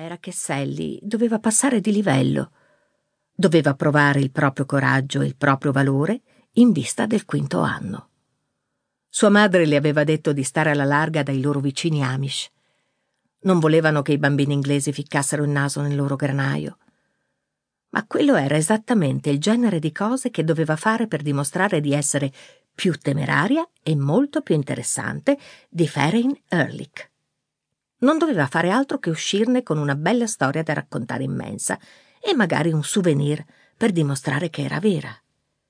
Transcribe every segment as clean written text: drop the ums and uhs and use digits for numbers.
era che Sally doveva passare di livello. Doveva provare il proprio coraggio e il proprio valore in vista del quinto anno. Sua madre le aveva detto di stare alla larga dai loro vicini Amish. Non volevano che i bambini inglesi ficcassero il naso nel loro granaio. Ma quello era esattamente il genere di cose che doveva fare per dimostrare di essere più temeraria e molto più interessante di Farine Ehrlich. Non doveva fare altro che uscirne con una bella storia da raccontare in mensa e magari un souvenir per dimostrare che era vera.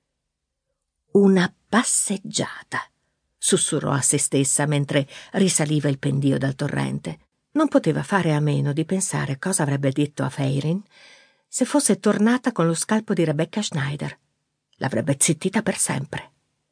Una passeggiata, sussurrò a se stessa mentre risaliva il pendio dal torrente. Non poteva fare a meno di pensare cosa avrebbe detto a Farine se fosse tornata con lo scalpo di Rebecca Schneider. L'avrebbe zittita per sempre.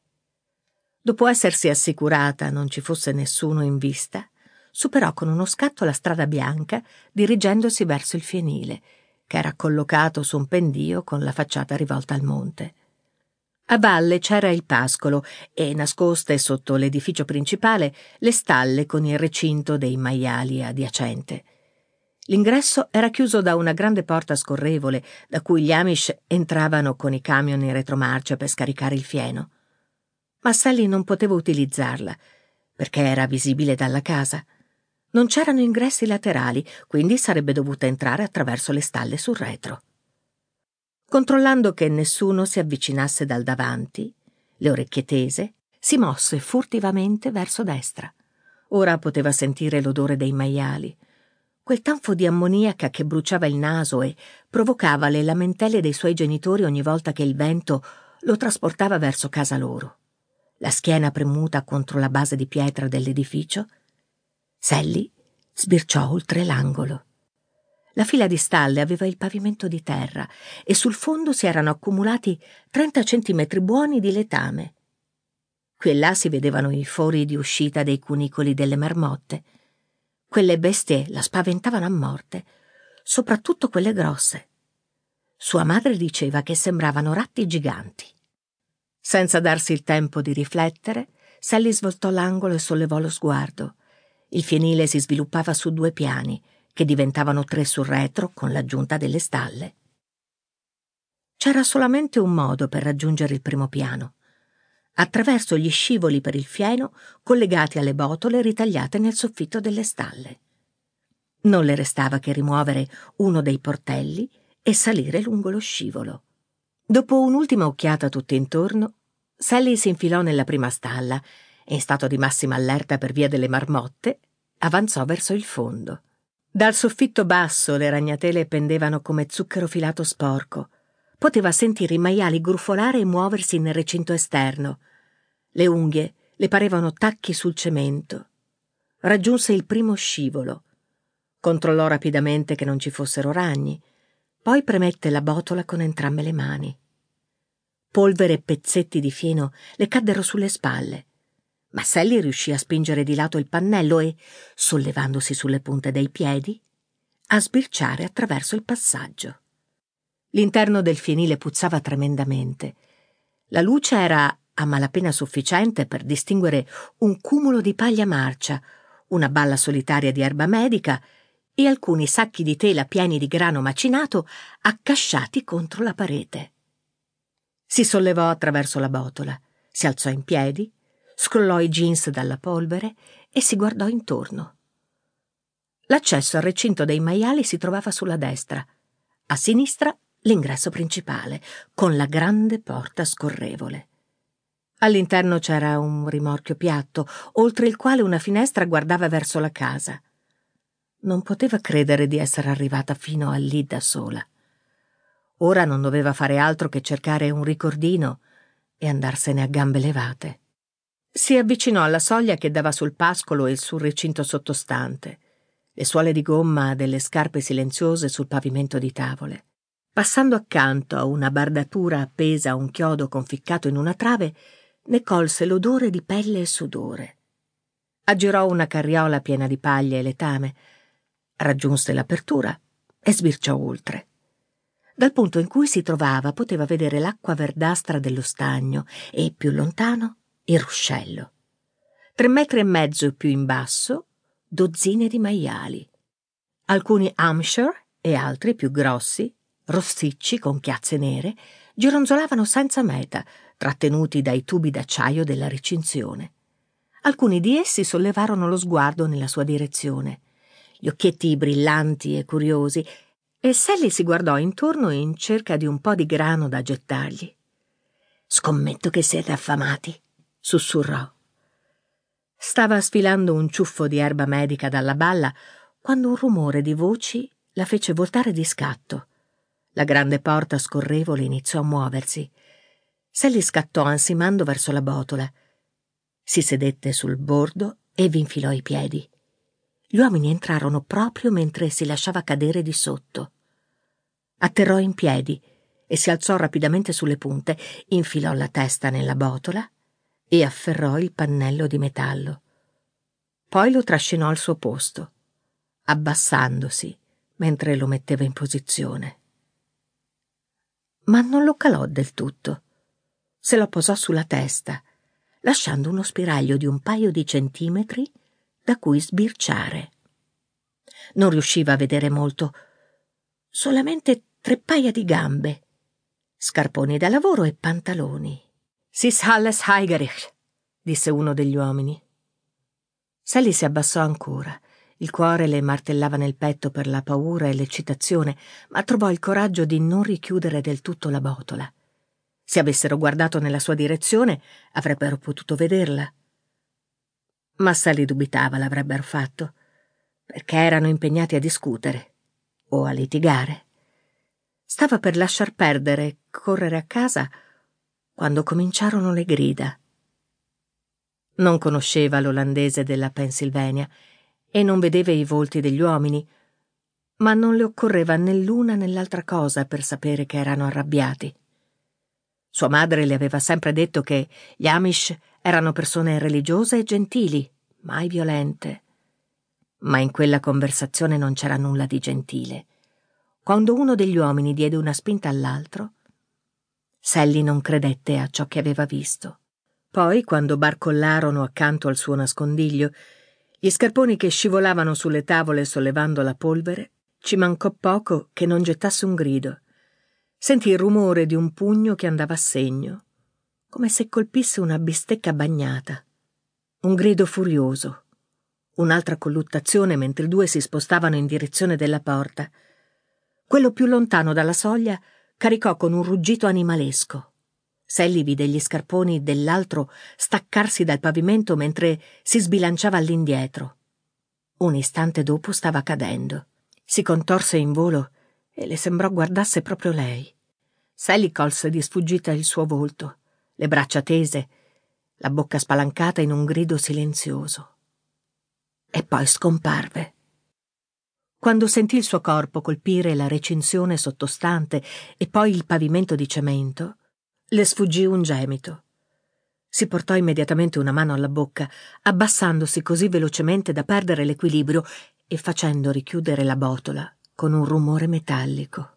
Dopo essersi assicurata non ci fosse nessuno in vista, superò con uno scatto la strada bianca dirigendosi verso il fienile, che era collocato su un pendio con la facciata rivolta al monte. A valle c'era il pascolo e, nascoste sotto l'edificio principale, le stalle con il recinto dei maiali adiacente. L'ingresso era chiuso da una grande porta scorrevole da cui gli Amish entravano con i camion in retromarcia per scaricare il fieno. Ma Sally non poteva utilizzarla perché era visibile dalla casa. Non c'erano ingressi laterali, quindi sarebbe dovuta entrare attraverso le stalle sul retro. Controllando che nessuno si avvicinasse dal davanti, le orecchie tese, si mosse furtivamente verso destra. Ora poteva sentire l'odore dei maiali, quel tanfo di ammoniaca che bruciava il naso e provocava le lamentele dei suoi genitori ogni volta che il vento lo trasportava verso casa loro. La schiena premuta contro la base di pietra dell'edificio, Sally sbirciò oltre l'angolo. La fila di stalle aveva il pavimento di terra e sul fondo si erano accumulati 30 centimetri buoni di letame. Qui e là si vedevano i fori di uscita dei cunicoli delle marmotte. Quelle bestie la spaventavano a morte, soprattutto quelle grosse. Sua madre diceva che sembravano ratti giganti. Senza darsi il tempo di riflettere, Sally svoltò l'angolo e sollevò lo sguardo. Il fienile si sviluppava su 2 piani, che diventavano 3 sul retro con l'aggiunta delle stalle. C'era solamente un modo per raggiungere il primo piano: attraverso gli scivoli per il fieno collegati alle botole ritagliate nel soffitto delle stalle. Non le restava che rimuovere uno dei portelli e salire lungo lo scivolo. Dopo un'ultima occhiata tutt'intorno, Sally si infilò nella prima stalla e, in stato di massima allerta per via delle marmotte, avanzò verso il fondo. Dal soffitto basso le ragnatele pendevano come zucchero filato sporco. Poteva sentire i maiali grufolare e muoversi nel recinto esterno. Le unghie le parevano tacchi sul cemento. Raggiunse il primo scivolo. Controllò rapidamente che non ci fossero ragni. Poi premette la botola con entrambe le mani. Polvere e pezzetti di fieno le caddero sulle spalle, ma Sally riuscì a spingere di lato il pannello e, sollevandosi sulle punte dei piedi, a sbirciare attraverso il passaggio. L'interno del fienile puzzava tremendamente. La luce era a malapena sufficiente per distinguere un cumulo di paglia marcia, una balla solitaria di erba medica e alcuni sacchi di tela pieni di grano macinato accasciati contro la parete. Si sollevò attraverso la botola, si alzò in piedi, scrollò i jeans dalla polvere e si guardò intorno. L'accesso al recinto dei maiali si trovava sulla destra. A sinistra l'ingresso principale, con la grande porta scorrevole. All'interno c'era un rimorchio piatto, oltre il quale una finestra guardava verso la casa. Non poteva credere di essere arrivata fino a lì da sola. Ora non doveva fare altro che cercare un ricordino e andarsene a gambe levate. Si avvicinò alla soglia che dava sul pascolo e sul recinto sottostante, le suole di gomma delle scarpe silenziose sul pavimento di tavole. Passando accanto a una bardatura appesa a un chiodo conficcato in una trave, ne colse l'odore di pelle e sudore. Aggirò una carriola piena di paglia e letame, raggiunse l'apertura e sbirciò oltre. Dal punto in cui si trovava poteva vedere l'acqua verdastra dello stagno e, più lontano, il ruscello. 3,5 metri più in basso, dozzine di maiali. Alcuni Hampshire e altri più grossi, rossicci con chiazze nere, gironzolavano senza meta, trattenuti dai tubi d'acciaio della recinzione. Alcuni di essi sollevarono lo sguardo nella sua direzione, gli occhietti brillanti e curiosi, e Sally si guardò intorno in cerca di un po' di grano da gettargli. «Scommetto che siete affamati», sussurrò. Stava sfilando un ciuffo di erba medica dalla balla quando un rumore di voci la fece voltare di scatto. La grande porta scorrevole iniziò a muoversi. Sally scattò ansimando verso la botola. Si sedette sul bordo e vi infilò i piedi. Gli uomini entrarono proprio mentre si lasciava cadere di sotto. Atterrò in piedi e si alzò rapidamente sulle punte, infilò la testa nella botola e afferrò il pannello di metallo. Poi lo trascinò al suo posto, abbassandosi mentre lo metteva in posizione. Ma non lo calò del tutto. Se lo posò sulla testa, lasciando uno spiraglio di un paio di centimetri da cui sbirciare. Non riusciva a vedere molto, solamente 3 paia di gambe, scarponi da lavoro e pantaloni. «Sis alles Heigerich», disse uno degli uomini. Sally si abbassò ancora. Il cuore le martellava nel petto per la paura e l'eccitazione, ma trovò il coraggio di non richiudere del tutto la botola. Se avessero guardato nella sua direzione, avrebbero potuto vederla. Ma Sally dubitava l'avrebbero fatto, perché erano impegnati a discutere o a litigare. Stava per lasciar perdere e correre a casa quando cominciarono le grida. Non conosceva l'olandese della Pennsylvania e non vedeva i volti degli uomini, ma non le occorreva né l'una né l'altra cosa per sapere che erano arrabbiati. Sua madre le aveva sempre detto che gli Amish erano persone religiose e gentili, mai violente. Ma in quella conversazione non c'era nulla di gentile. Quando uno degli uomini diede una spinta all'altro, Sally non credette a ciò che aveva visto. Poi, quando barcollarono accanto al suo nascondiglio, gli scarponi che scivolavano sulle tavole sollevando la polvere, ci mancò poco che non gettasse un grido. Sentì il rumore di un pugno che andava a segno, come se colpisse una bistecca bagnata. Un grido furioso. Un'altra colluttazione mentre i due si spostavano in direzione della porta. Quello più lontano dalla soglia caricò con un ruggito animalesco. Sally vide gli scarponi dell'altro staccarsi dal pavimento mentre si sbilanciava all'indietro. Un istante dopo stava cadendo. Si contorse in volo e le sembrò guardasse proprio lei. Sally colse di sfuggita il suo volto, le braccia tese, la bocca spalancata in un grido silenzioso. E poi scomparve. Quando sentì il suo corpo colpire la recinzione sottostante e poi il pavimento di cemento, le sfuggì un gemito. Si portò immediatamente una mano alla bocca, abbassandosi così velocemente da perdere l'equilibrio e facendo richiudere la botola con un rumore metallico.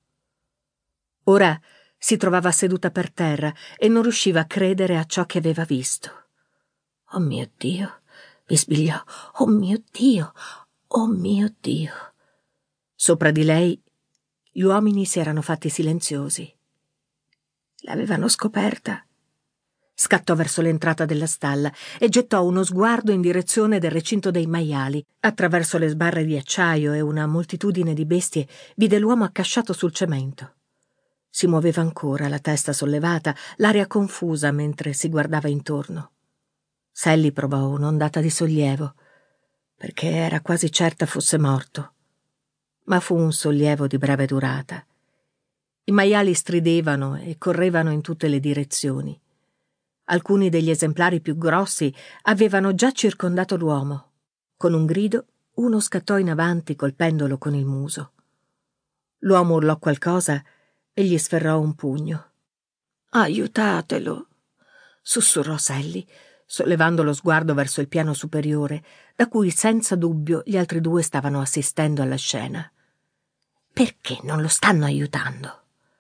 Ora si trovava seduta per terra e non riusciva a credere a ciò che aveva visto. «Oh mio Dio!» bisbigliò. «Oh mio Dio! Oh mio Dio!» Sopra di lei gli uomini si erano fatti silenziosi. L'avevano scoperta. Scattò verso l'entrata della stalla e gettò uno sguardo in direzione del recinto dei maiali. Attraverso le sbarre di acciaio e una moltitudine di bestie vide l'uomo accasciato sul cemento. Si muoveva ancora, la testa sollevata, l'aria confusa mentre si guardava intorno. Sally provò un'ondata di sollievo, perché era quasi certa fosse morto. Ma fu un sollievo di breve durata. I maiali stridevano e correvano in tutte le direzioni. Alcuni degli esemplari più grossi avevano già circondato l'uomo. Con un grido, uno scattò in avanti colpendolo con il muso. L'uomo urlò qualcosa e gli sferrò un pugno. «Aiutatelo!» sussurrò Sally, sollevando lo sguardo verso il piano superiore, da cui senza dubbio gli altri due stavano assistendo alla scena. «Perché non lo stanno aiutando?»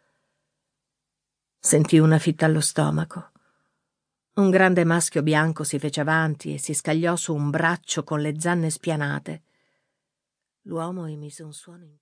Sentì una fitta allo stomaco. Un grande maschio bianco si fece avanti e si scagliò su un braccio con le zanne spianate. L'uomo emise un suono